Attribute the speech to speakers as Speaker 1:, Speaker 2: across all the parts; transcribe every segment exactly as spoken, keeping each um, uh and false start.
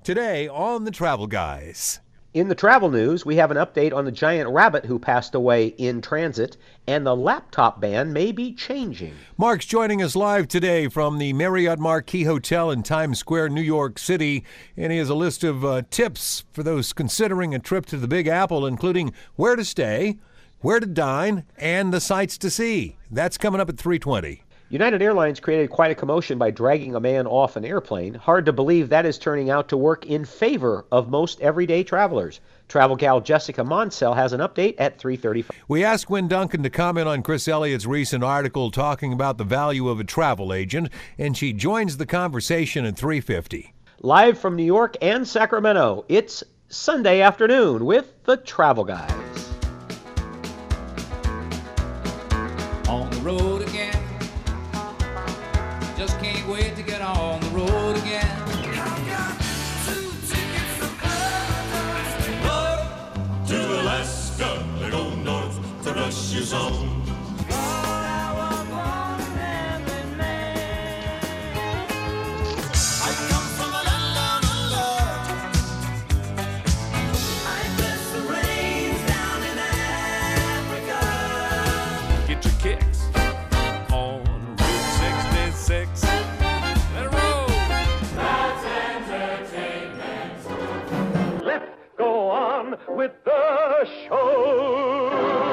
Speaker 1: Today on the Travel Guys.
Speaker 2: In the travel news, we have an update on the giant rabbit who passed away in transit, and the laptop ban may be changing.
Speaker 1: Mark's joining us live today from the Marriott Marquis Hotel in Times Square, New York City, and he has a list of uh, tips for those considering a trip to the Big Apple, including where to stay, where to dine, and the sights to see. That's coming up at three twenty.
Speaker 2: United Airlines created quite a commotion by dragging a man off an airplane. Hard to believe that is turning out to work in favor of most everyday travelers. Travel gal Jessica Monsell has an update at three thirty-five.
Speaker 1: We asked Gwen Duncan to comment on Chris Elliott's recent article talking about the value of a travel agent, and she joins the conversation at three fifty.
Speaker 2: Live from New York and Sacramento, it's Sunday afternoon with the Travel Guys.
Speaker 3: On the road again. Just can't wait to get on the road again. I've got two tickets to Paradise, to Alaska, they go north to Russia's own. I come from a land of love. I bless the rains down in Africa. Get your kicks on Route sixty-six. Let it roll. That's entertainment.
Speaker 4: Let's go on with the show.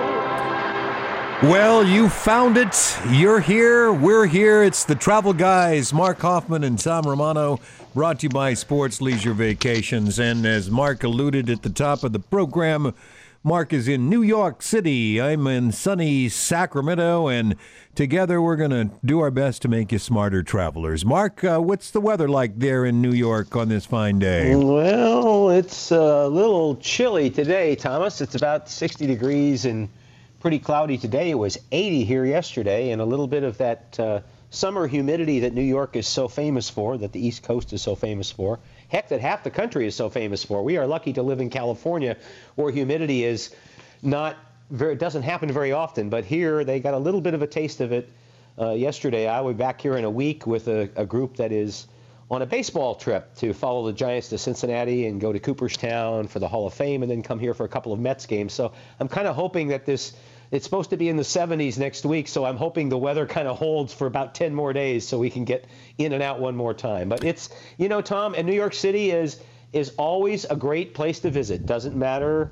Speaker 1: Well, you found it. You're here. We're here. It's the Travel Guys, Mark Hoffman and Tom Romano, brought to you by Sports Leisure Vacations. And as Mark alluded at the top of the program, Mark is in New York City. I'm in sunny Sacramento, and together we're going to do our best to make you smarter travelers. Mark, uh, what's the weather like there in New York on this fine day?
Speaker 2: Well, it's a little chilly today, Thomas. It's about sixty degrees and pretty cloudy today. It was eighty here yesterday, and a little bit of that uh, summer humidity that New York is so famous for, that the East Coast is so famous for. Heck, that half the country is so famous for. We are lucky to live in California, where humidity is not very, it doesn't happen very often, but here they got a little bit of a taste of it uh, yesterday. I will be back here in a week with a, a group that is on a baseball trip to follow the Giants to Cincinnati and go to Cooperstown for the Hall of Fame and then come here for a couple of Mets games. So I'm kind of hoping that this, it's supposed to be in the seventies next week, so I'm hoping the weather kind of holds for about ten more days so we can get in and out one more time. But it's, you know, Tom, and New York City is is always a great place to visit. Doesn't matter.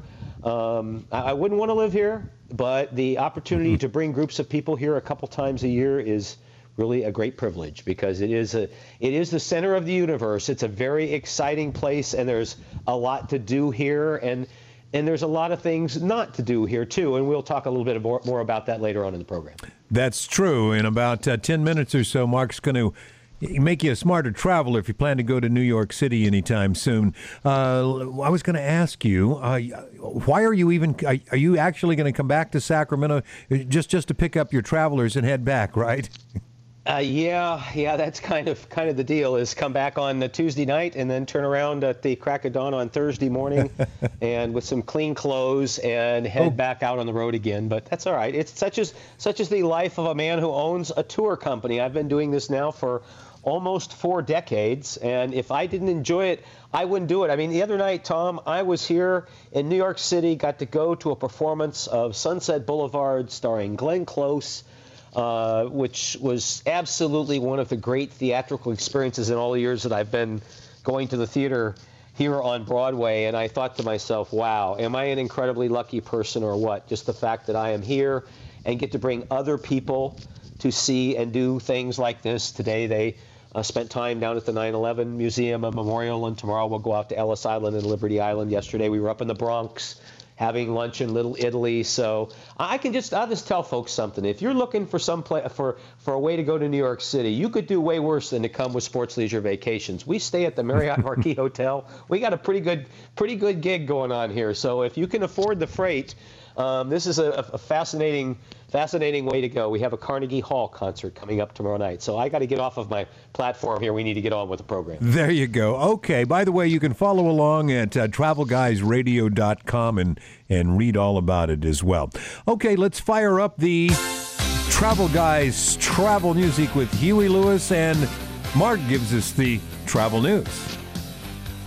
Speaker 2: Um, I, I wouldn't want to live here, but the opportunity to bring groups of people here a couple times a year is really a great privilege, because it is a it is the center of the universe. It's a very exciting place, and there's a lot to do here, and and there's a lot of things not to do here too, and we'll talk a little bit more, more about that later on in the program.
Speaker 1: That's true. In about uh, ten minutes or so, Mark's going to make you a smarter traveler if you plan to go to New York City anytime soon. Uh, I was going to ask you, uh, why are you even, are, are you actually going to come back to Sacramento just, just to pick up your travelers and head back, right?
Speaker 2: Uh, yeah, yeah, that's kind of kind of the deal, is come back on the Tuesday night and then turn around at the crack of dawn on Thursday morning and with some clean clothes and head oh. back out on the road again. But that's all right. It's such as such as the life of a man who owns a tour company. I've been doing this now for almost four decades, and if I didn't enjoy it, I wouldn't do it. I mean, the other night, Tom, I was here in New York City, got to go to a performance of Sunset Boulevard starring Glenn Close, Uh, which was absolutely one of the great theatrical experiences in all the years that I've been going to the theater here on Broadway. And I thought to myself, wow, am I an incredibly lucky person or what? Just the fact that I am here and get to bring other people to see and do things like this. Today they uh, spent time down at the nine eleven Museum and Memorial, and tomorrow we'll go out to Ellis Island and Liberty Island. Yesterday we were up in the Bronx having lunch in Little Italy. So I can just, I'll just tell folks something. If you're looking for some play, for, for a way to go to New York City, you could do way worse than to come with Sports Leisure Vacations. We stay at the Marriott Marquis Hotel. We got a pretty good, pretty good gig going on here. So if you can afford the freight, um, this is a, a fascinating, fascinating way to go. We have a Carnegie Hall concert coming up tomorrow night. So I got to get off of my platform here. We need to get on with the program.
Speaker 1: There you go. Okay. By the way, you can follow along at uh, travel guys radio dot com and, and read all about it as well. Okay, let's fire up the Travel Guys travel music with Huey Lewis, and Mark gives us the travel news.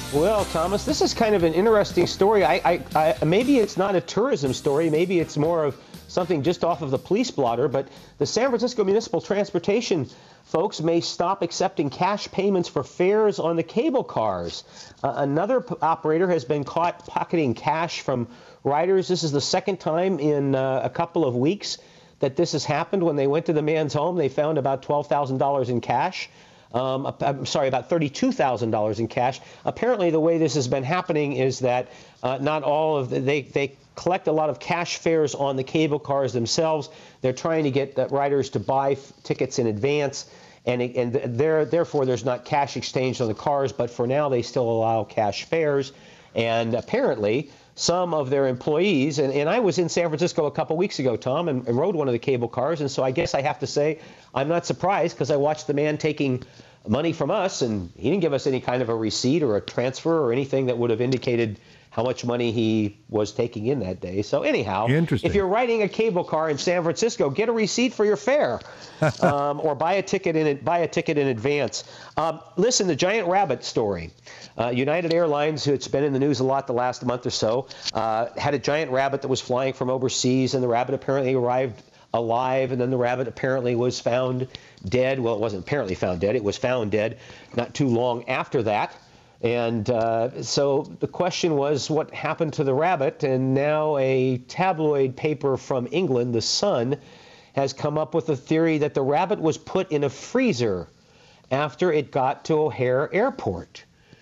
Speaker 2: Well, Thomas, this is kind of an interesting story. I, I, I, maybe it's not a tourism story. Maybe it's more of something just off of the police blotter. But the San Francisco Municipal Transportation folks may stop accepting cash payments for fares on the cable cars. Uh, another p- operator has been caught pocketing cash from riders. This is the second time in uh, a couple of weeks that this has happened. When they went to the man's home, they found about twelve thousand dollars in cash. Um, I'm sorry, about thirty-two thousand dollars in cash. Apparently, the way this has been happening is that uh, not all of the, they they collect a lot of cash fares on the cable cars themselves. They're trying to get the riders to buy f- tickets in advance, and and there therefore there's not cash exchanged on the cars. But for now, they still allow cash fares, and apparently some of their employees, and, and I was in San Francisco a couple weeks ago, Tom, and, and rode one of the cable cars, and so I guess I have to say I'm not surprised because I watched the man taking money from us, and he didn't give us any kind of a receipt or a transfer or anything that would have indicated how much money he was taking in that day. So anyhow, if you're riding a cable car in San Francisco, get a receipt for your fare, um, or buy a ticket in it, buy a ticket in advance. Um, listen, the giant rabbit story. Uh, United Airlines, it's been in the news a lot the last month or so, uh, had a giant rabbit that was flying from overseas, and the rabbit apparently arrived alive, and then the rabbit apparently was found dead. Well, it wasn't apparently found dead. It was found dead not too long after that. And uh, so the question was, what happened to the rabbit? And now a tabloid paper from England, The Sun, has come up with a theory that the rabbit was put in a freezer after it got to O'Hare Airport.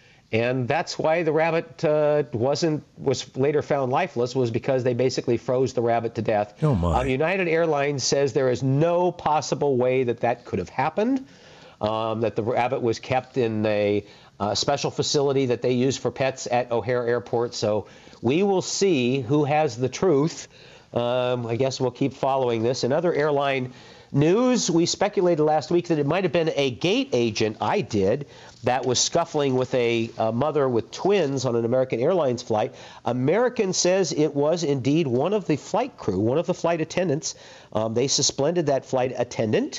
Speaker 2: And that's why the rabbit uh, wasn't was later found lifeless, was because they basically froze the rabbit to death.
Speaker 1: Oh my.
Speaker 2: Uh, United Airlines says there is no possible way that that could have happened, um, that the rabbit was kept in a uh, special facility that they use for pets at O'Hare Airport. So we will see who has the truth. Um, I guess we'll keep following this. Another airline news, we speculated last week that it might have been a gate agent, I did, that was scuffling with a, a mother with twins on an American Airlines flight. American says it was indeed one of the flight crew, one of the flight attendants. Um, they suspended that flight attendant,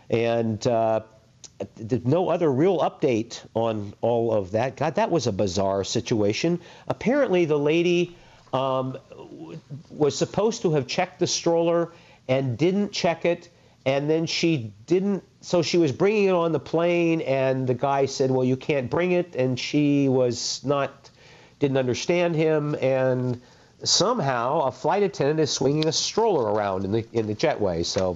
Speaker 2: and uh, there's no other real update on all of that. God, that was a bizarre situation. Apparently, the lady um, was supposed to have checked the stroller and didn't check it. And then she didn't, so she was bringing it on the plane, and the guy said, well, you can't bring it. And she was not, didn't understand him. And somehow a flight attendant is swinging a stroller around in the in the jetway. So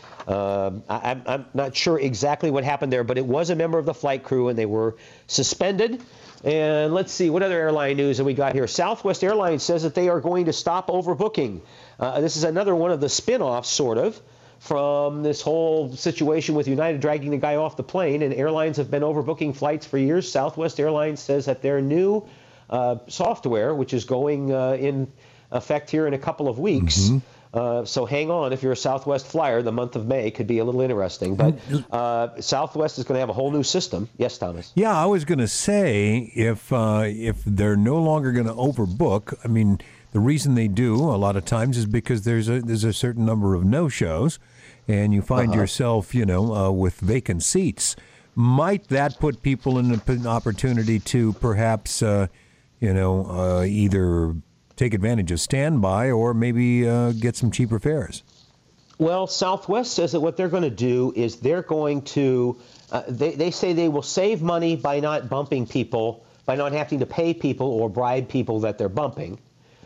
Speaker 2: uh, I, I'm, I'm not sure exactly what happened there, but it was a member of the flight crew, and they were suspended. And let's see, what other airline news have we got here? Southwest Airlines says that they are going to stop overbooking. Uh, this is another one of the spin-offs, sort of, from this whole situation with United dragging the guy off the plane, and airlines have been overbooking flights for years. Southwest Airlines says that their new uh, software, which is going uh, in effect here in a couple of weeks, mm-hmm. uh, so hang on if you're a Southwest flyer, the month of May could be a little interesting. But uh, Southwest is going to have a whole new system. Yes, Thomas?
Speaker 1: Yeah, I was going to say, if uh, if they're no longer going to overbook, I mean, the reason they do a lot of times is because there's a there's a certain number of no-shows, and you find uh-huh. yourself, you know, uh, with vacant seats. Might that put people in an opportunity to perhaps, uh, you know, uh, either take advantage of standby or maybe uh, get some cheaper fares?
Speaker 2: Well, Southwest says that what they're going to do is they're going to, uh, they, they say they will save money by not bumping people, by not having to pay people or bribe people that they're bumping.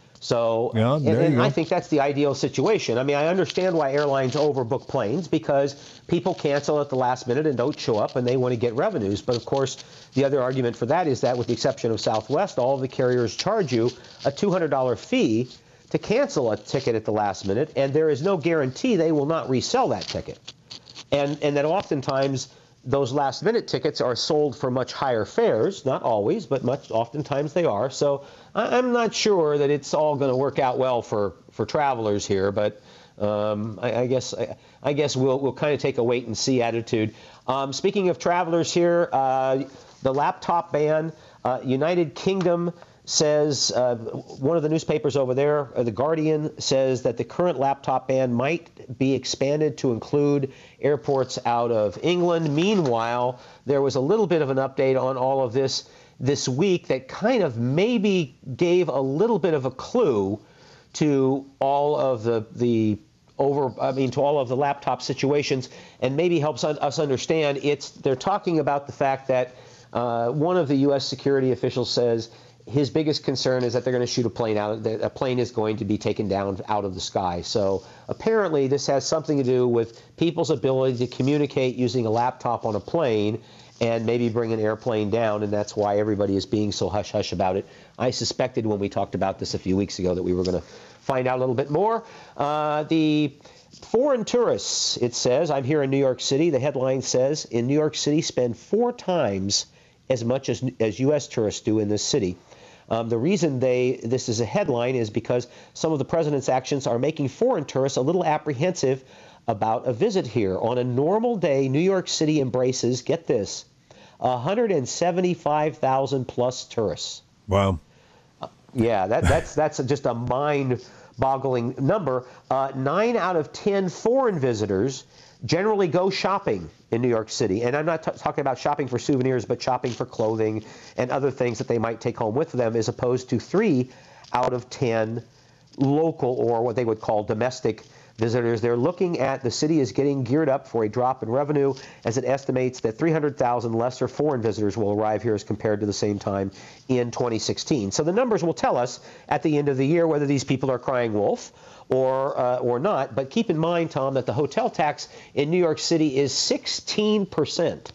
Speaker 2: So,
Speaker 1: yeah,
Speaker 2: and, and I think that's the ideal situation. I mean, I understand why airlines overbook planes, because people cancel at the last minute and don't show up, and they want to get revenues. But of course, the other argument for that is that, with the exception of Southwest, all of the carriers charge you a two hundred dollars fee to cancel a ticket at the last minute, and there is no guarantee they will not resell that ticket. And, and that oftentimes those last minute tickets are sold for much higher fares, not always, but much oftentimes they are. So I'm not sure that it's all going to work out well for, for travelers here, but um, I, I guess I, I guess we'll we'll kind of take a wait and see attitude. Um, speaking of travelers here, uh, the laptop ban, uh, United Kingdom says, uh, one of the newspapers over there, uh, The Guardian, says that the current laptop ban might be expanded to include airports out of England. Meanwhile, there was a little bit of an update on all of this this week that kind of maybe gave a little bit of a clue to all of the the over I mean to all of the laptop situations, and maybe helps us understand. It's they're talking about the fact that uh, one of the U S security officials says his biggest concern is that they're going to shoot a plane out. That a plane is going to be taken down out of the sky. So apparently this has something to do with people's ability to communicate using a laptop on a plane and maybe bring an airplane down, and that's why everybody is being so hush-hush about it. I suspected when we talked about this a few weeks ago that we were going to find out a little bit more. Uh, the foreign tourists, it says, I'm here in New York City. The headline says, in New York City, spend four times as much as, as U S tourists do in this city. Um, the reason they this is a headline is because some of the president's actions are making foreign tourists a little apprehensive about a visit here. On a normal day, New York City embraces, get this, one hundred seventy-five thousand plus tourists.
Speaker 1: Wow.
Speaker 2: Uh, yeah, that, that's that's just a mind-boggling number. Uh, nine out of ten foreign visitors generally go shopping in New York City. And I'm not t- talking about shopping for souvenirs, but shopping for clothing and other things that they might take home with them, as opposed to three out of ten local, or what they would call domestic, visitors. They're looking at the city is getting geared up for a drop in revenue, as it estimates that three hundred thousand lesser foreign visitors will arrive here as compared to the same time in twenty sixteen. So the numbers will tell us at the end of the year whether these people are crying wolf or uh, or not. But keep in mind, Tom, that the hotel tax in New York City is sixteen percent.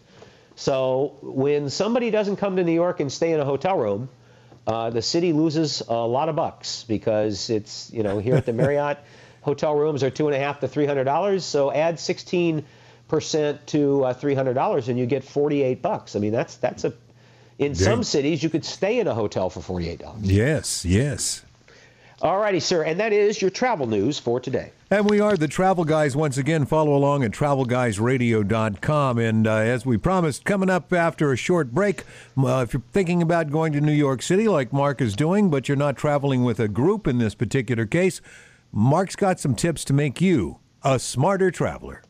Speaker 2: So when somebody doesn't come to New York and stay in a hotel room, uh, the city loses a lot of bucks, because it's, you know, here at the Marriott, hotel rooms are two and a half to three hundred dollars. So add sixteen percent to uh, three hundred dollars, and you get forty-eight bucks. I mean, that's that's a. In Dang. Some cities, you could stay in a hotel for forty-eight dollars.
Speaker 1: Yes, yes.
Speaker 2: All righty, sir, and that is your travel news for today.
Speaker 1: And we are the Travel Guys once again. Follow along at travel guys radio dot com. And uh, as we promised, coming up after a short break, uh, if you're thinking about going to New York City like Mark is doing, but you're not traveling with a group in this particular case, Mark's got some tips to make you a smarter traveler.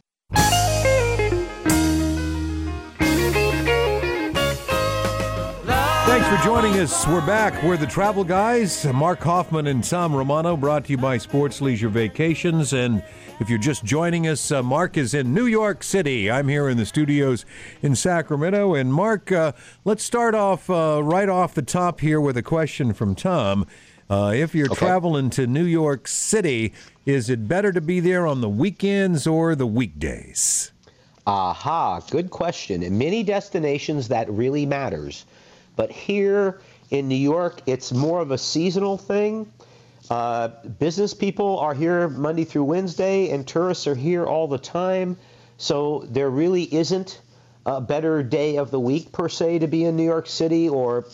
Speaker 1: Thanks for joining us. We're back. We're the Travel Guys, Mark Hoffman and Tom Romano, brought to you by Sports Leisure Vacations. And if you're just joining us, uh, Mark is in New York City. I'm here in the studios in Sacramento. And Mark, uh, let's start off uh, right off the top here with a question from Tom. Uh, if you're okay. traveling to New York City, is it better to be there on the weekends or the weekdays?
Speaker 2: Aha, good question. In many destinations, that really matters. But here in New York, it's more of a seasonal thing. Uh, business people are here Monday through Wednesday, and tourists are here all the time. So there really isn't a better day of the week, per se, to be in New York City. Or,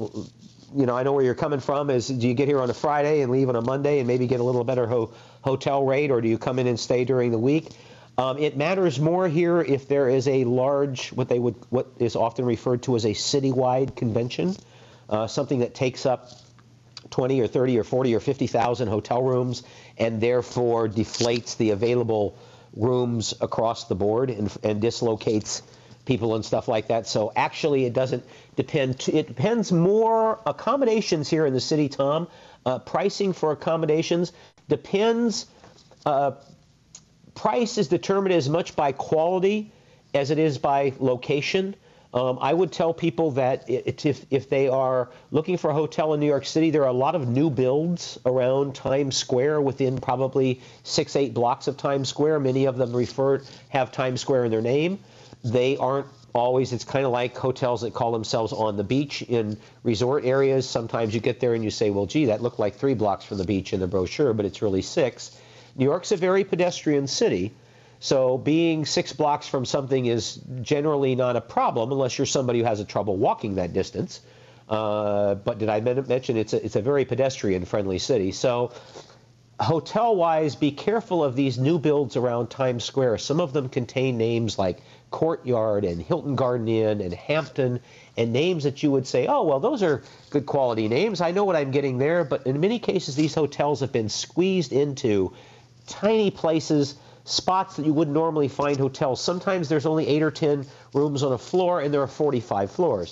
Speaker 2: you know, I know where you're coming from. Is do you get here on a Friday and leave on a Monday and maybe get a little better ho- hotel rate, or do you come in and stay during the week? Um, it matters more here if there is a large, what they would, what is often referred to as a citywide convention, uh, something that takes up twenty or thirty or forty or fifty thousand hotel rooms, and therefore deflates the available rooms across the board and, and dislocates people and stuff like that. So actually, it doesn't depend. It depends more. Accommodations here in the city, Tom. Uh, pricing for accommodations depends. Uh, Price is determined as much by quality as it is by location. Um, I would tell people that it, if, if they are looking for a hotel in New York City, there are a lot of new builds around Times Square, within probably six, eight blocks of Times Square. Many of them refer have Times Square in their name. They aren't always. It's kind of like hotels that call themselves on the beach in resort areas. Sometimes you get there and you say, well, gee, that looked like three blocks from the beach in the brochure, but it's really six. New York's a very pedestrian city, so being six blocks from something is generally not a problem unless you're somebody who has a trouble walking that distance. Uh, but did I mention it's a, it's a very pedestrian-friendly city? So hotel-wise, be careful of these new builds around Times Square. Some of them contain names like Courtyard and Hilton Garden Inn and Hampton, and names that you would say, oh, well, those are good quality names. I know what I'm getting there. But in many cases, these hotels have been squeezed into tiny places, spots that you wouldn't normally find hotels. Sometimes there's only eight or ten rooms on a floor, and there are forty-five floors.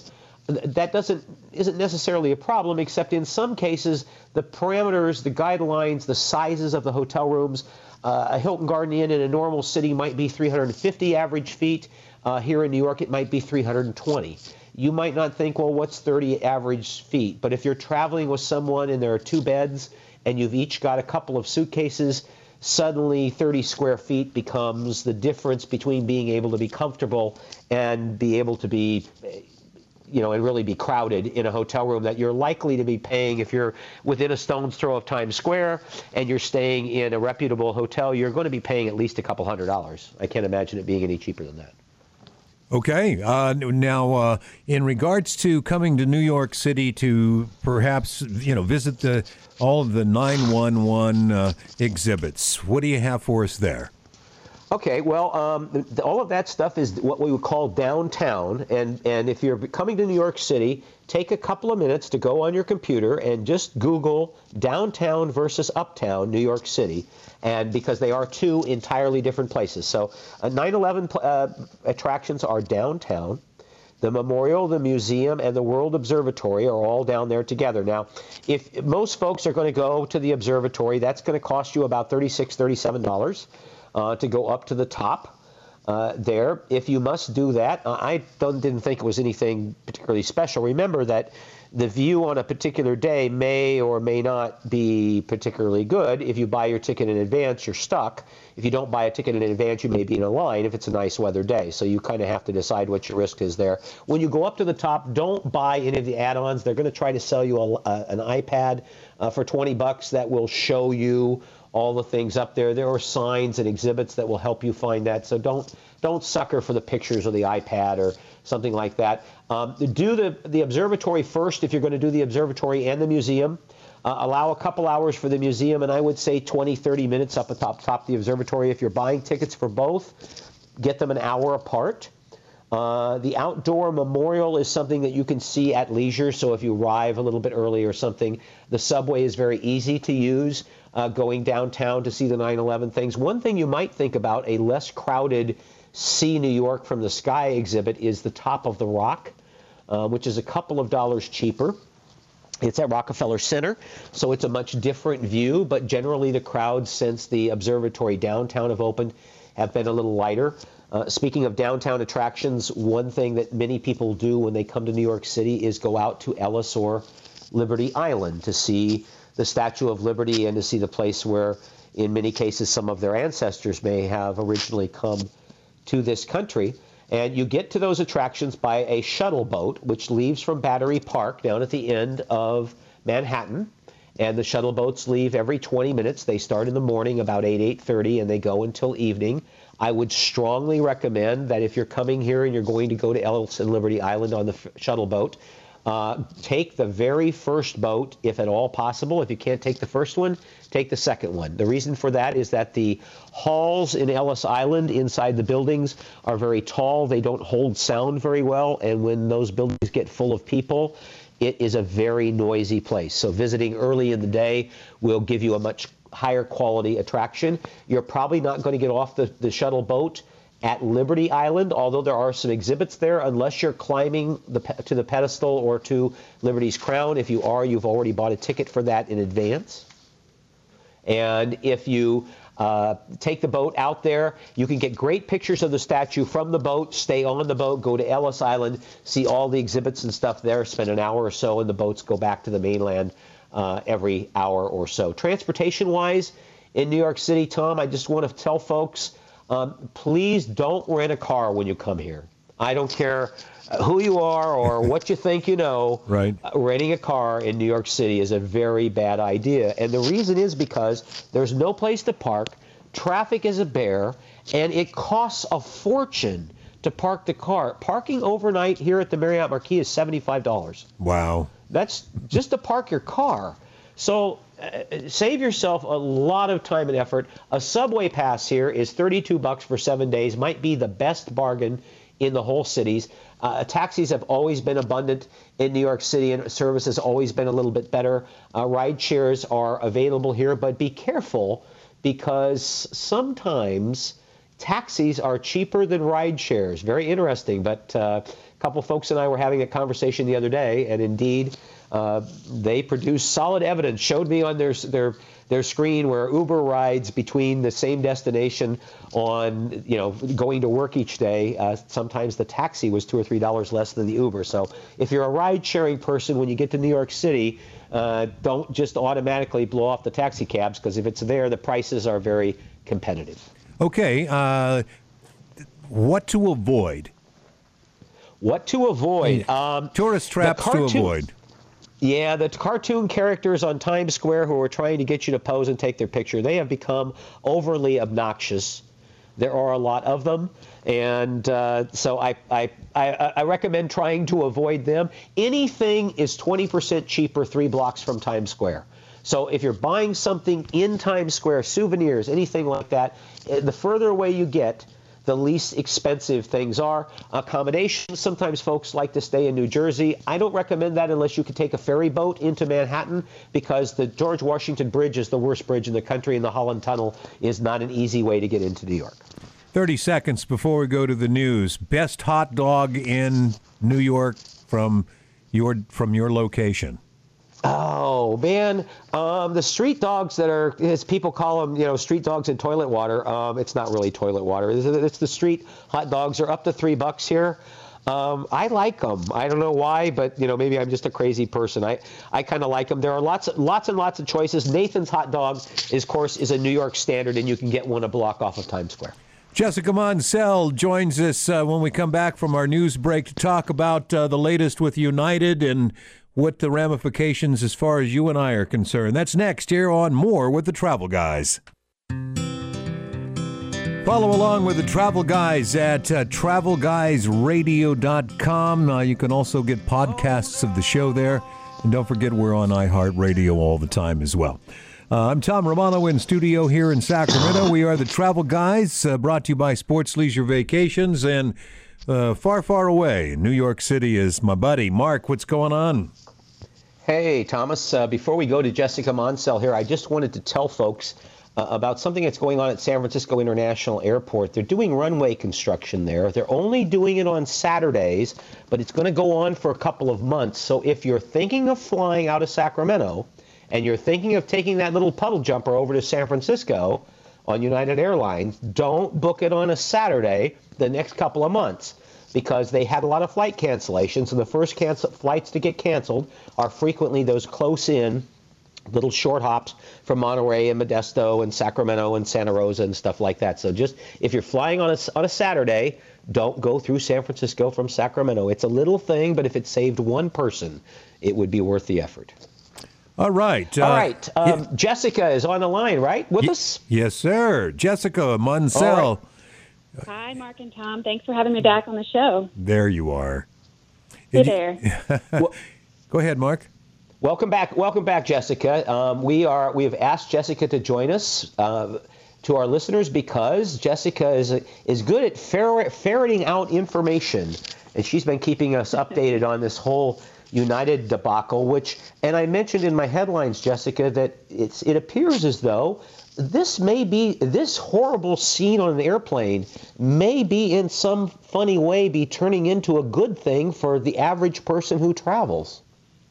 Speaker 2: that doesn't isn't necessarily a problem, except in some cases the parameters, the guidelines, the sizes of the hotel rooms. Uh, a Hilton Garden Inn in a normal city might be three hundred fifty average feet. Uh, here in New York, it might be three hundred twenty. You might not think, well, what's thirty average feet? But if you're traveling with someone and there are two beds and you've each got a couple of suitcases, suddenly thirty square feet becomes the difference between being able to be comfortable and be able to be, you know, and really be crowded in a hotel room that you're likely to be paying. If you're within a stone's throw of Times Square and you're staying in a reputable hotel, you're going to be paying at least a couple hundred dollars. I can't imagine it being any cheaper than that.
Speaker 1: Okay. Uh, now, uh, in regards to coming to New York City to perhaps, you know, visit the all of the nine one one uh, exhibits, what do you have for us there?
Speaker 2: Okay, well, um, the, all of that stuff is what we would call downtown, and, and if you're coming to New York City, take a couple of minutes to go on your computer and just Google downtown versus uptown New York City, and because they are two entirely different places. So uh, nine eleven uh, attractions are downtown. The memorial, the museum, and the World Observatory are all down there together. Now, if most folks are going to go to the observatory, that's going to cost you about thirty-six dollars, thirty-seven dollars. Uh, to go up to the top uh, there. If you must do that, uh, I don't, didn't think it was anything particularly special. Remember that the view on a particular day may or may not be particularly good. If you buy your ticket in advance, you're stuck. If you don't buy a ticket in advance, you may be in a line if it's a nice weather day. So you kind of have to decide what your risk is there. When you go up to the top, don't buy any of the add-ons. They're going to try to sell you a, a, an iPad uh, for twenty bucks that will show you all the things up there. There are signs and exhibits that will help you find that. So don't don't sucker for the pictures or the iPad or something like that. Um, do the, the observatory first if you're going to do the observatory and the museum. Uh, allow a couple hours for the museum, and I would say twenty, thirty minutes up at top, top the observatory. If you're buying tickets for both, get them an hour apart. Uh, the outdoor memorial is something that you can see at leisure, so if you arrive a little bit early or something, the subway is very easy to use uh, going downtown to see the nine eleven things. One thing you might think about, a less crowded See New York from the Sky exhibit, is the Top of the Rock, uh, which is a couple of dollars cheaper. It's at Rockefeller Center, so it's a much different view, but generally the crowds since the observatory downtown have opened have been a little lighter. Uh, speaking of downtown attractions, one thing that many people do when they come to New York City is go out to Ellis or Liberty Island to see the Statue of Liberty and to see the place where, in many cases, some of their ancestors may have originally come to this country. And you get to those attractions by a shuttle boat, which leaves from Battery Park down at the end of Manhattan. And the shuttle boats leave every twenty minutes. They start in the morning about eight, eight thirty, and they go until evening. I would strongly recommend that if you're coming here and you're going to go to Ellis and Liberty Island on the f- shuttle boat, uh, take the very first boat, if at all possible. If you can't take the first one, take the second one. The reason for that is that the halls in Ellis Island inside the buildings are very tall. They don't hold sound very well, and when those buildings get full of people, it is a very noisy place. So visiting early in the day will give you a much higher quality attraction. You're probably not going to get off the, the shuttle boat at Liberty Island, although there are some exhibits there, unless you're climbing the, to the pedestal or to Liberty's crown. If you are, you've already bought a ticket for that in advance. And if you uh, take the boat out there, you can get great pictures of the statue from the boat, stay on the boat, go to Ellis Island, see all the exhibits and stuff there, spend an hour or so, and the boats go back to the mainland uh, every hour or so. Transportation-wise, in New York City, Tom, I just want to tell folks, um, please don't rent a car when you come here. I don't care who you are or what you think you know.
Speaker 1: Right.
Speaker 2: Uh, renting a car in New York City is a very bad idea. And the reason is because there's no place to park, traffic is a bear, and it costs a fortune to park the car. Parking overnight here at the Marriott Marquis is seventy-five dollars.
Speaker 1: Wow.
Speaker 2: That's just to park your car. So uh, save yourself a lot of time and effort. A subway pass here is thirty-two bucks for seven days, might be the best bargain in the whole cities. Uh, taxis have always been abundant in New York City, and service has always been a little bit better. Uh, ride shares are available here, but be careful because sometimes taxis are cheaper than ride shares. Very interesting, but uh, couple folks and I were having a conversation the other day, and indeed, uh, they produced solid evidence, showed me on their their their screen where Uber rides between the same destination on, you know, going to work each day. Uh, sometimes the taxi was two or three dollars less than the Uber. So if you're a ride-sharing person, when you get to New York City, uh, don't just automatically blow off the taxi cabs, because if it's there, the prices are very competitive.
Speaker 1: Okay, uh, what to avoid?
Speaker 2: What to avoid? Um,
Speaker 1: Tourist traps
Speaker 2: cartoon-
Speaker 1: to avoid.
Speaker 2: Yeah, the cartoon characters on Times Square who are trying to get you to pose and take their picture, they have become overly obnoxious. There are a lot of them, and uh, so I, I, I, I recommend trying to avoid them. Anything is twenty percent cheaper three blocks from Times Square. So if you're buying something in Times Square, souvenirs, anything like that, the further away you get, the least expensive things are. Accommodations, sometimes folks like to stay in New Jersey. I don't recommend that unless you could take a ferry boat into Manhattan, because the George Washington Bridge is the worst bridge in the country, and the Holland Tunnel is not an easy way to get into New York.
Speaker 1: thirty seconds before we go to the news. Best hot dog in New York from your from your location.
Speaker 2: Oh, man. Um, the street dogs that are, as people call them, you know, street dogs in toilet water. Um, it's not really toilet water. It's, it's the street hot dogs are up to three bucks here. Um, I like them. I don't know why, but, you know, maybe I'm just a crazy person. I, I kind of like them. There are lots, lots and lots of choices. Nathan's Hot Dog, is, of course, is a New York standard, and you can get one a block off of Times Square.
Speaker 1: Jessica Monsell joins us uh, when we come back from our news break to talk about uh, the latest with United and what the ramifications as far as you and I are concerned. That's next here on More with the Travel Guys. Follow along with the Travel Guys at uh, travel guys radio dot com. Uh, you can also get podcasts of the show there. And don't forget, we're on iHeartRadio all the time as well. Uh, I'm Tom Romano in studio here in Sacramento. We are the Travel Guys, uh, brought to you by Sports Leisure Vacations. And uh, far, far away in New York City is my buddy, Mark. What's going on?
Speaker 2: Hey, Thomas. Uh, before we go to Jessica Monsell here, I just wanted to tell folks uh, about something that's going on at San Francisco International Airport. They're doing runway construction there. They're only doing it on Saturdays, but it's going to go on for a couple of months. So if you're thinking of flying out of Sacramento and you're thinking of taking that little puddle jumper over to San Francisco on United Airlines, don't book it on a Saturday the next couple of months, because they had a lot of flight cancellations, and the first cancel flights to get canceled are frequently those close-in little short hops from Monterey and Modesto and Sacramento and Santa Rosa and stuff like that. So just if you're flying on a, on a Saturday, don't go through San Francisco from Sacramento. It's a little thing, but if it saved one person, it would be worth the effort.
Speaker 1: All right.
Speaker 2: All
Speaker 1: uh,
Speaker 2: right. Um,
Speaker 1: yeah.
Speaker 2: Jessica is on the line, right, with
Speaker 1: y-
Speaker 2: us?
Speaker 1: Yes, sir. Jessica Monsell.
Speaker 5: Hi, Mark and Tom. Thanks for having me back on the show.
Speaker 1: There you are.
Speaker 5: Hey
Speaker 1: Did
Speaker 5: there.
Speaker 2: Well,
Speaker 1: Go ahead, Mark.
Speaker 2: Welcome back. Welcome back, Jessica. Um, we are we have asked Jessica to join us uh, to our listeners because Jessica is is good at fer- ferreting out information, and she's been keeping us updated on this whole United debacle. Which, and I mentioned in my headlines, Jessica, that it's it appears as though this may be this horrible scene on an airplane may be in some funny way be turning into a good thing for the average person who travels.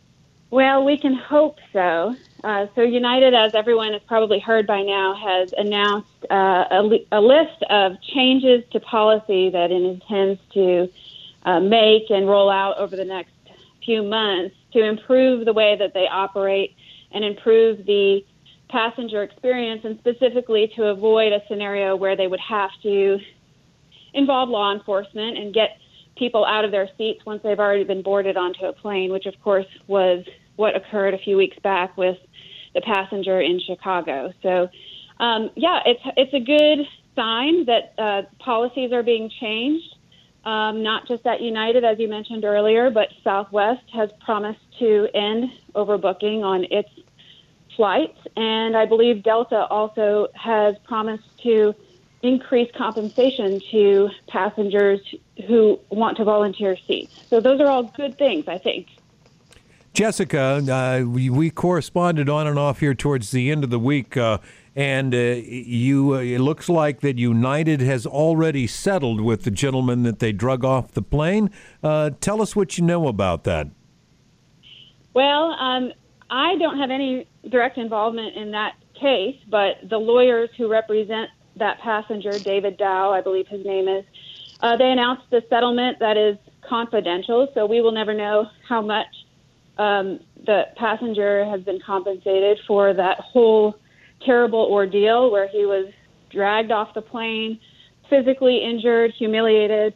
Speaker 5: Well, we can hope so. Uh, so United, as everyone has probably heard by now, has announced uh, a, li- a list of changes to policy that it intends to uh, make and roll out over the next few months to improve the way that they operate and improve the passenger experience, and specifically to avoid a scenario where they would have to involve law enforcement and get people out of their seats once they've already been boarded onto a plane, which of course was what occurred a few weeks back with the passenger in Chicago. So, um, yeah, it's it's a good sign that uh, policies are being changed, um, not just at United, as you mentioned earlier, but Southwest has promised to end overbooking on its flights, and I believe Delta also has promised to increase compensation to passengers who want to volunteer seats. So those are all good things, I think.
Speaker 1: Jessica, uh, we, we corresponded on and off here towards the end of the week, uh, and uh, you. Uh, it looks like that United has already settled with the gentleman that they drug off the plane. Uh, tell us what you know about that.
Speaker 5: Well, um, I don't have any direct involvement in that case, but the lawyers who represent that passenger, David Dow, I believe his name is, uh, they announced the settlement that is confidential, so we will never know how much um, the passenger has been compensated for that whole terrible ordeal where he was dragged off the plane, physically injured, humiliated,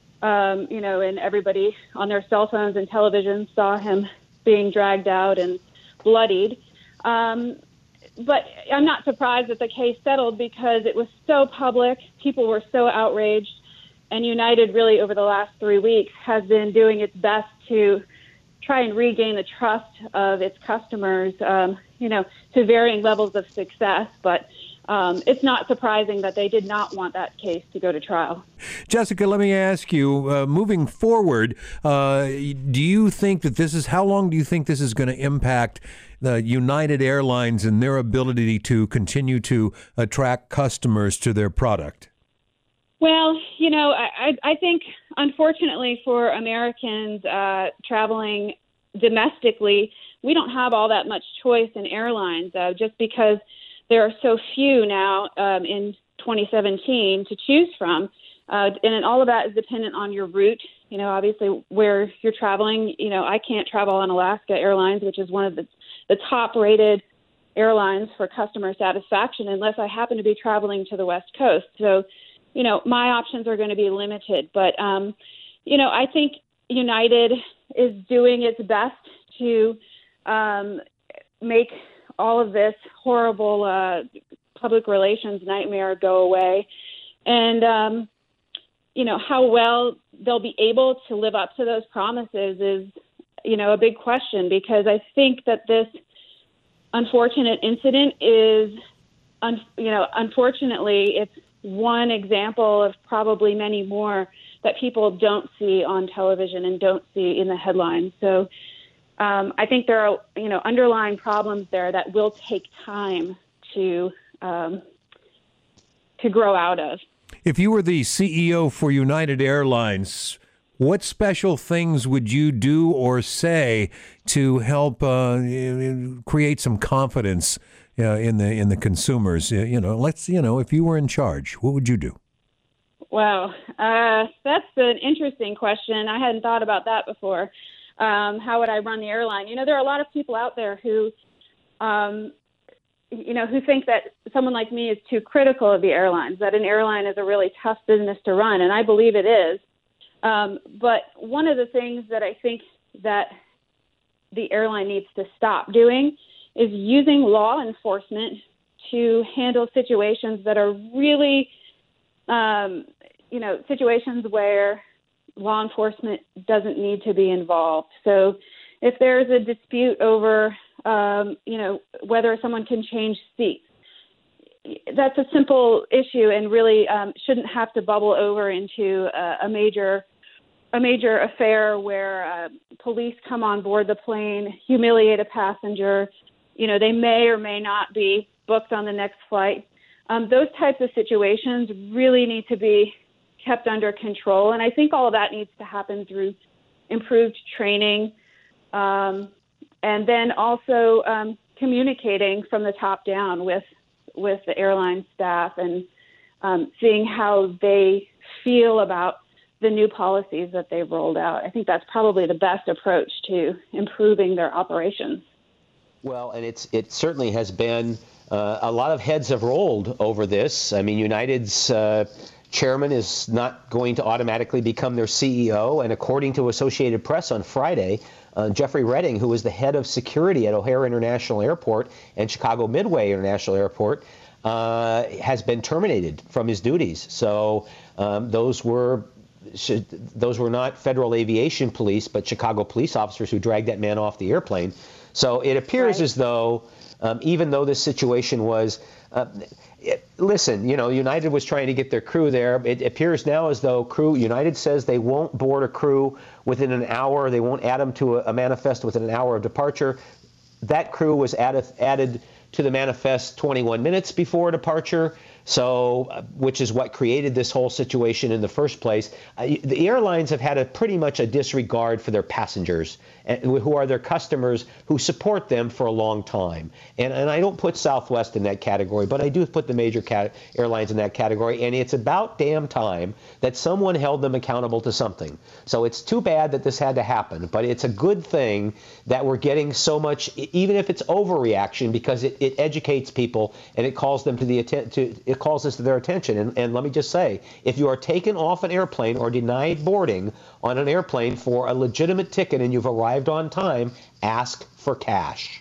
Speaker 5: um, you know, and everybody on their cell phones and television saw him being dragged out and bloodied. Um, but I'm not surprised that the case settled because it was so public. People were so outraged. And United really over the last three weeks has been doing its best to try and regain the trust of its customers, um, you know, to varying levels of success. But um, it's not surprising that they did not want that case to go to trial.
Speaker 1: Jessica, let me ask you, uh, moving forward, uh, do you think that this is, how long do you think this is going to impact the United Airlines and their ability to continue to attract customers to their product?
Speaker 5: Well, you know, I, I think, unfortunately for Americans uh, traveling domestically, we don't have all that much choice in airlines uh, just because there are so few now um, in twenty seventeen to choose from. Uh, and all of that is dependent on your route. You know, obviously where you're traveling, you know, I can't travel on Alaska Airlines, which is one of the, the top rated airlines for customer satisfaction, unless I happen to be traveling to the West Coast. So, you know, my options are going to be limited. But, um, you know, I think United is doing its best to um, make all of this horrible uh, public relations nightmare go away. And, um, you know, how well they'll be able to live up to those promises is, you know, a big question, because I think that this unfortunate incident is, un- you know, unfortunately, it's one example of probably many more that people don't see on television and don't see in the headlines. So um, I think there are, you know, underlying problems there that will take time to um, to grow out of.
Speaker 1: If you were the C E O for United Airlines, what special things would you do or say to help uh, create some confidence uh, in the in the consumers? Uh, you know, let's you know, if you were in charge, what would you do?
Speaker 5: Wow, uh, that's an interesting question. I hadn't thought about that before. Um, how would I run the airline? You know, there are a lot of people out there who, um, you know, who think that someone like me is too critical of the airlines, that an airline is a really tough business to run, and I believe it is. Um, but one of the things that I think that the airline needs to stop doing is using law enforcement to handle situations that are really, um, you know, situations where law enforcement doesn't need to be involved. So if there's a dispute over, um, you know, whether someone can change seats, that's a simple issue and really um, shouldn't have to bubble over into a, a major a major affair where uh, police come on board the plane, humiliate a passenger. You know, they may or may not be booked on the next flight. Um, those types of situations really need to be kept under control. And I think all of that needs to happen through improved training um, and then also um, communicating from the top down with with the airline staff and um, seeing how they feel about the new policies that they've rolled out. I think that's probably the best approach to improving their operations.
Speaker 2: Well, and it's it certainly has been uh, a lot of heads have rolled over this. I mean, United's uh, chairman is not going to automatically become their C E O, and according to Associated Press on Friday, Uh, Jeffrey Redding, who was the head of security at O'Hare International Airport and Chicago Midway International Airport, uh, has been terminated from his duties. So um, those were should, those were not Federal Aviation Police, but Chicago police officers who dragged that man off the airplane. So it appears
Speaker 5: Right.
Speaker 2: as though, um, even though this situation was, uh, it, listen, you know, United was trying to get their crew there. It appears now as though crew United says they won't board a crew within an hour. They won't add them to a, a manifest within an hour of departure. That crew was added added to the manifest twenty-one minutes before departure. So, uh, which is what created this whole situation in the first place. Uh, the airlines have had a pretty much a disregard for their passengers, and, who are their customers, who support them for a long time. And, and I don't put Southwest in that category, but I do put the major cat- airlines in that category. And it's about damn time that someone held them accountable to something. So it's too bad that this had to happen, but it's a good thing that we're getting so much, even if it's overreaction, because it, it educates people and it calls them to the atten- to it calls this to their attention. And, and let me just say, if you are taken off an airplane or denied boarding on an airplane for a legitimate ticket and you've arrived on time, ask for cash.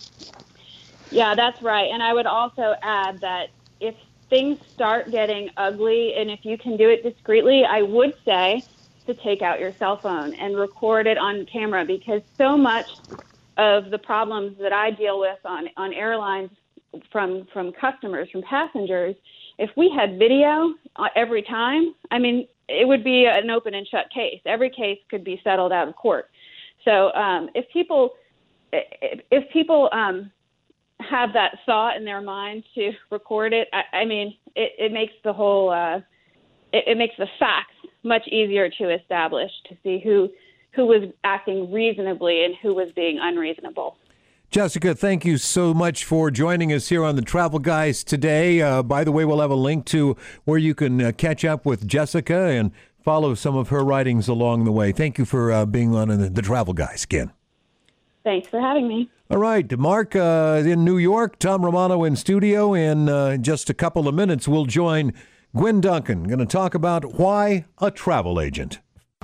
Speaker 5: Yeah, that's right. And I would also add that if things start getting ugly, and if you can do it discreetly, I would say to take out your cell phone and record it on camera, because so much of the problems that I deal with on, on airlines from from customers, from passengers, if we had video every time, I mean, it would be an open and shut case. Every case could be settled out of court. So um, if people if people um, have that thought in their mind to record it, I, I mean, it, it makes the whole uh, it, it makes the facts much easier to establish, to see who who was acting reasonably and who was being unreasonable.
Speaker 1: Jessica, thank you so much for joining us here on the Travel Guys today. Uh, by the way, we'll have a link to where you can uh, catch up with Jessica and follow some of her writings along the way. Thank you for uh, being on the, the Travel Guys again.
Speaker 5: Thanks for having me.
Speaker 1: All right, Mark uh, in New York, Tom Romano in studio. In uh, just a couple of minutes, we'll join Gwen Duncan. Going to talk about why a travel agent.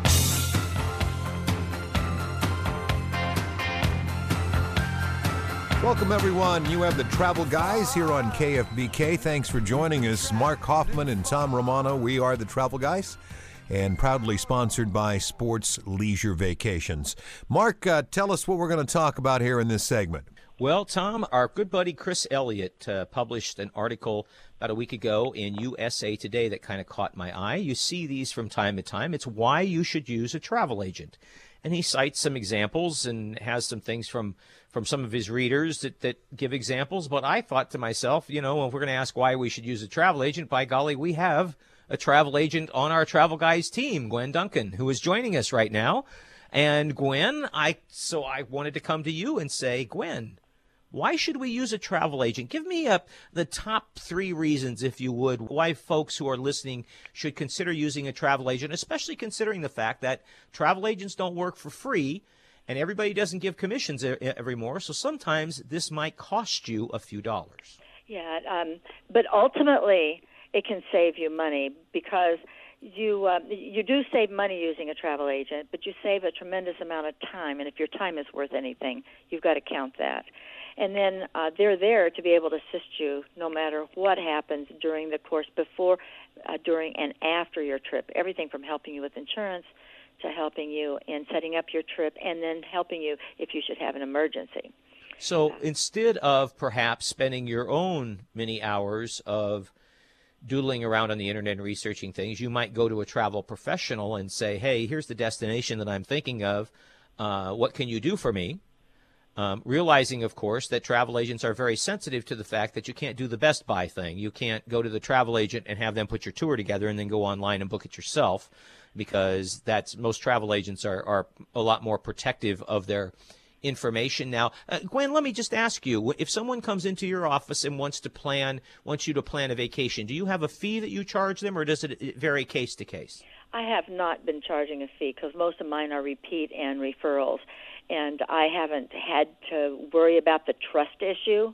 Speaker 1: Welcome, everyone. You have the Travel Guys here on K F B K. Thanks for joining us. Mark Hoffman and Tom Romano. We are the Travel Guys, and proudly sponsored by Sports Leisure Vacations. Mark, uh, tell us what we're going to talk about here in this segment.
Speaker 6: Well, Tom, our good buddy Chris Elliott uh, published an article about a week ago in U S A Today that kind of caught my eye. You see these from time to time. It's why you should use a travel agent. And he cites some examples and has some things from, from some of his readers that, that give examples. But I thought to myself, you know, if we're going to ask why we should use a travel agent, by golly, we have a travel agent on our Travel Guys team, Gwen Duncan, who is joining us right now. And Gwen, I so I wanted to come to you and say, Gwen, why should we use a travel agent? Give me a, the top three reasons, if you would, why folks who are listening should consider using a travel agent, especially considering the fact that travel agents don't work for free and everybody doesn't give commissions every more. So sometimes this might cost you a few dollars.
Speaker 7: Yeah, um, but ultimately it can save you money, because you uh, you do save money using a travel agent, but you save a tremendous amount of time. And if your time is worth anything, you've got to count that. And then uh, they're there to be able to assist you no matter what happens during the course, before, uh, during, and after your trip. Everything from helping you with insurance to helping you in setting up your trip, and then helping you if you should have an emergency.
Speaker 6: So instead of perhaps spending your own many hours of doodling around on the internet and researching things, you might go to a travel professional and say, hey, here's the destination that I'm thinking of. Uh, what can you do for me? Um, realizing, of course, that travel agents are very sensitive to the fact that you can't do the Best Buy thing. You can't go to the travel agent and have them put your tour together and then go online and book it yourself, because that's most travel agents are, are a lot more protective of their information. Now, uh, Gwen, let me just ask you, if someone comes into your office and wants to plan, wants you to plan a vacation, do you have a fee that you charge them, or does it vary case to case?
Speaker 7: I have not been charging a fee, because most of mine are repeat and referrals, and I haven't had to worry about the trust issue.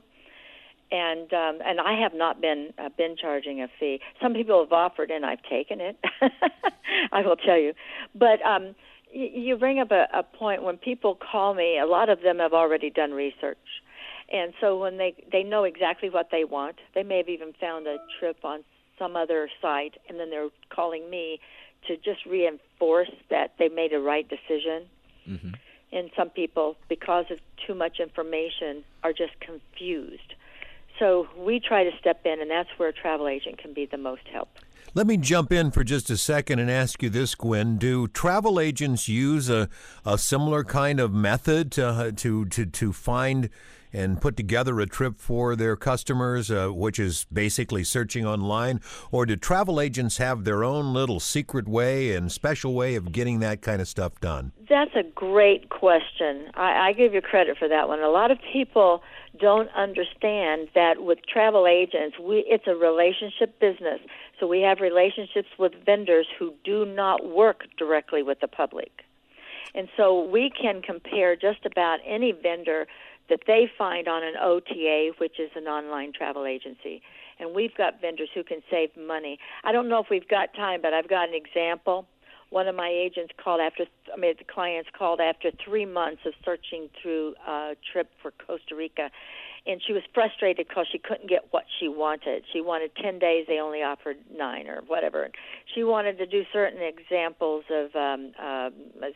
Speaker 7: And um, and I have not been uh, been charging a fee. Some people have offered, and I've taken it. I will tell you. But um, y- you bring up a, a point. When people call me, a lot of them have already done research. And so when they, they know exactly what they want, they may have even found a trip on some other site, and then they're calling me to just reinforce that they made a right decision.
Speaker 6: Mm-hmm.
Speaker 7: And some people, because of too much information, are just confused. So we try to step in, and that's where a travel agent can be the most help.
Speaker 1: Let me jump in for just a second and ask you this, Gwen. Do travel agents use a, a similar kind of method to, to, to, to find and put together a trip for their customers, uh, which is basically searching online? Or do travel agents have their own little secret way and special way of getting that kind of stuff done?
Speaker 7: That's a great question. I, I give you credit for that one. A lot of people don't understand that with travel agents, we, it's a relationship business. So we have relationships with vendors who do not work directly with the public. And so we can compare just about any vendor that they find on an O T A, which is an online travel agency. And we've got vendors who can save money. I don't know if we've got time, but I've got an example. One of my agents called after, I mean, the clients called after three months of searching through a trip for Costa Rica. And she was frustrated because she couldn't get what she wanted. She wanted ten days. They only offered nine or whatever. She wanted to do certain examples of, um, uh,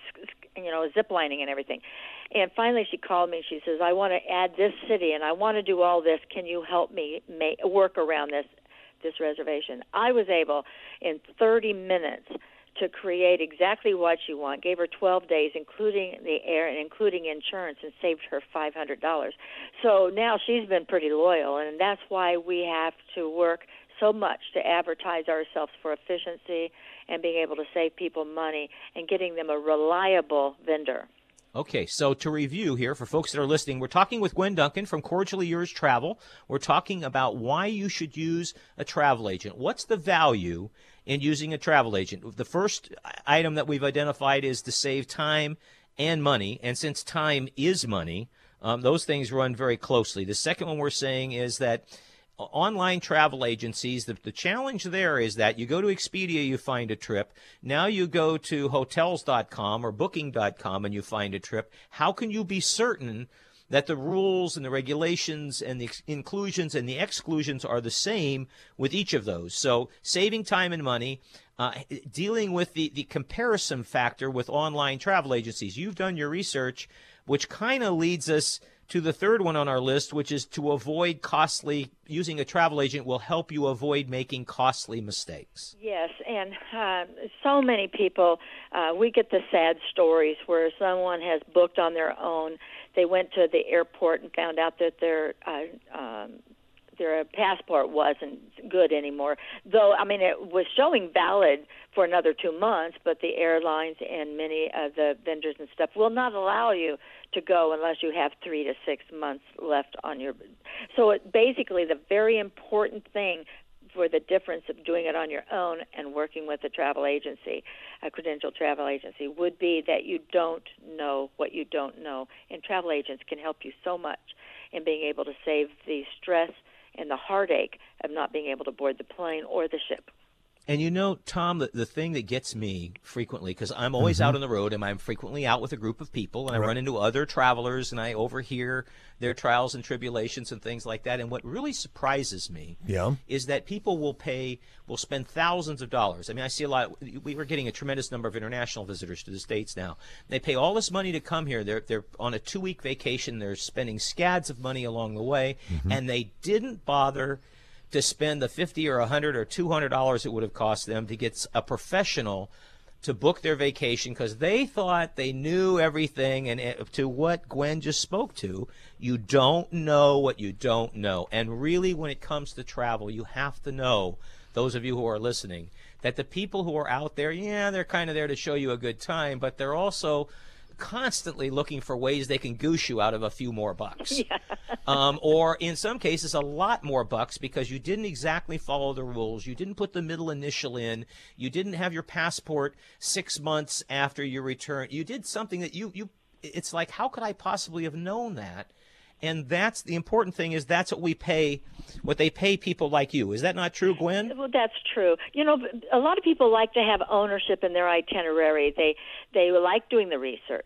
Speaker 7: you know, zip lining and everything. And finally she called me and she says, I want to add this city and I want to do all this. Can you help me make, work around this, this reservation? I was able in thirty minutes to create exactly what you want, gave her twelve days, including the air and including insurance, and saved her five hundred dollars. So now she's been pretty loyal, and that's why we have to work so much to advertise ourselves for efficiency and being able to save people money and getting them a reliable vendor.
Speaker 6: Okay, so to review here for folks that are listening, we're talking with Gwen Duncan from Cordially Yours Travel. We're talking about why you should use a travel agent. What's the value in using a travel agent? The first item that we've identified is to save time and money, and since time is money, um, those things run very closely. The second one we're saying is that online travel agencies, the, the challenge there is that you go to Expedia, you find a trip. Now you go to hotels dot com or booking dot com and you find a trip. How can you be certain that the rules and the regulations and the ex- inclusions and the exclusions are the same with each of those? So saving time and money, uh, dealing with the, the comparison factor with online travel agencies. You've done your research, which kind of leads us to the third one on our list, which is to avoid costly, using a travel agent will help you avoid making costly mistakes.
Speaker 7: Yes, and uh, so many people, uh, we get the sad stories where someone has booked on their own. They went to the airport and found out that their uh, um, their passport wasn't good anymore. Though, I mean, it was showing valid for another two months, but the airlines and many of the vendors and stuff will not allow you to go unless you have three to six months left on your. So it, basically, the very important thing for the difference of doing it on your own and working with a travel agency, a credentialed travel agency, would be that you don't know what you don't know. And travel agents can help you so much in being able to save the stress and the heartache of not being able to board the plane or the ship.
Speaker 6: And you know, Tom, the, the thing that gets me frequently, because I'm always mm-hmm. out on the road and I'm frequently out with a group of people and I right. run into other travelers and I overhear their trials and tribulations and things like that. And what really surprises me
Speaker 1: yeah.
Speaker 6: is that people will pay, will spend thousands of dollars. I mean, I see a lot, we were getting a tremendous number of international visitors to the States now. They pay all this money to come here. They're, they're on a two-week vacation. They're spending scads of money along the way, mm-hmm. and they didn't bother to spend the fifty or one hundred or two hundred dollars it would have cost them to get a professional to book their vacation because they thought they knew everything. And to what Gwen just spoke to, you don't know what you don't know. And really, when it comes to travel, you have to know, those of you who are listening, that the people who are out there, yeah, they're kind of there to show you a good time, but they're also constantly looking for ways they can goose you out of a few more bucks.
Speaker 7: Yeah.
Speaker 6: um, or in some cases, a lot more bucks because you didn't exactly follow the rules. You didn't put the middle initial in. You didn't have your passport six months after your return. You did something that you, you it's like, how could I possibly have known that? And that's the important thing is that's what we pay, what they pay people like you. Is that not true, Gwen?
Speaker 7: Well, that's true. You know, a lot of people like to have ownership in their itinerary. They they like doing the research.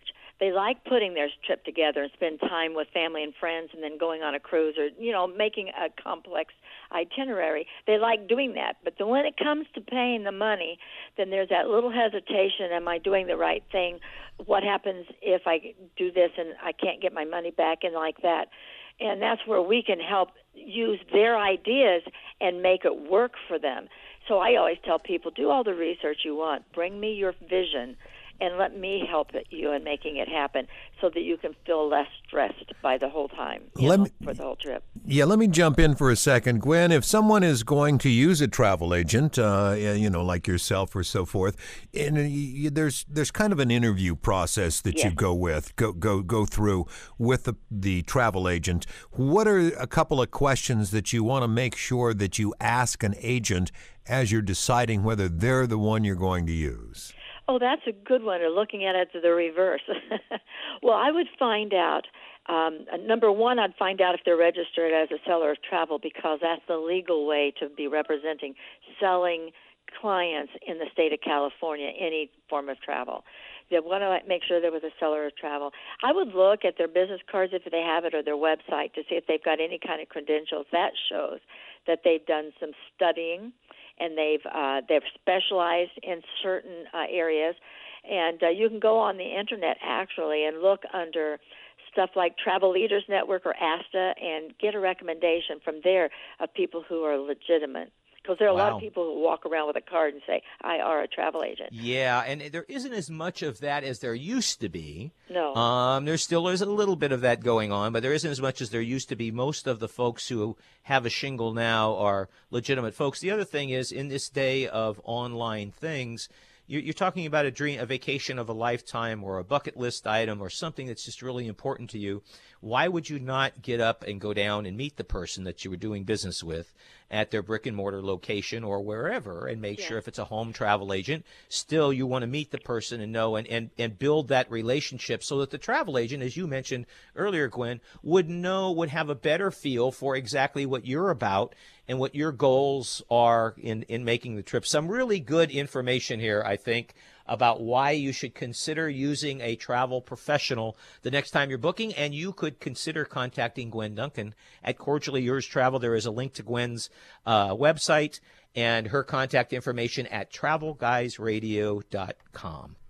Speaker 7: They like putting their trip together and spend time with family and friends and then going on a cruise or, you know, making a complex itinerary. They like doing that. But then when it comes to paying the money, then there's that little hesitation. Am I doing the right thing? What happens if I do this and I can't get my money back and like that? And that's where we can help use their ideas and make it work for them. So I always tell people, do all the research you want. Bring me your vision, and let me help it, you in making it happen so that you can feel less stressed by the whole time, you
Speaker 1: let
Speaker 7: know,
Speaker 1: me,
Speaker 7: for the whole trip.
Speaker 1: Yeah, let me jump in for a second. Gwen, if someone is going to use a travel agent, uh, you know, like yourself or so forth, and you, there's there's kind of an interview process that
Speaker 7: Yes.
Speaker 1: you go with, go go go through with the, the travel agent. What are a couple of questions that you want to make sure that you ask an agent as you're deciding whether they're the one you're going to use?
Speaker 7: Oh, that's a good one, or looking at it to the reverse. Well, I would find out, um, number one, I'd find out if they're registered as a seller of travel, because that's the legal way to be representing selling clients in the state of California, any form of travel. They want to make sure they're with a seller of travel. I would look at their business cards if they have it, or their website, to see if they've got any kind of credentials. That shows that they've done some studying, and they've uh, they've specialized in certain uh, areas. And uh, you can go on the internet actually and look under stuff like Travel Leaders Network or ASTA and get a recommendation from there of people who are legitimate. Because there are a lot
Speaker 6: Wow.
Speaker 7: of people who walk around with a card and say, I are a travel agent.
Speaker 6: Yeah, and there isn't as much of that as there used to be.
Speaker 7: No.
Speaker 6: Um, there still is a little bit of that going on, but there isn't as much as there used to be. Most of the folks who have a shingle now are legitimate folks. The other thing is, in this day of online things, you're, you're talking about a dream, a vacation of a lifetime, or a bucket list item, or something that's just really important to you. Why would you not get up and go down and meet the person that you were doing business with at their brick and mortar location or wherever, and make
Speaker 7: Yeah.
Speaker 6: sure if it's a home travel agent, still you want to meet the person and know and, and, and build that relationship so that the travel agent, as you mentioned earlier, Gwen, would know, would have a better feel for exactly what you're about and what your goals are in, in making the trip. Some really good information here, I think, about why you should consider using a travel professional the next time you're booking, and you could consider contacting Gwen Duncan at Cordially Yours Travel. There is a link to Gwen's uh, website and her contact information at travel guys radio dot com.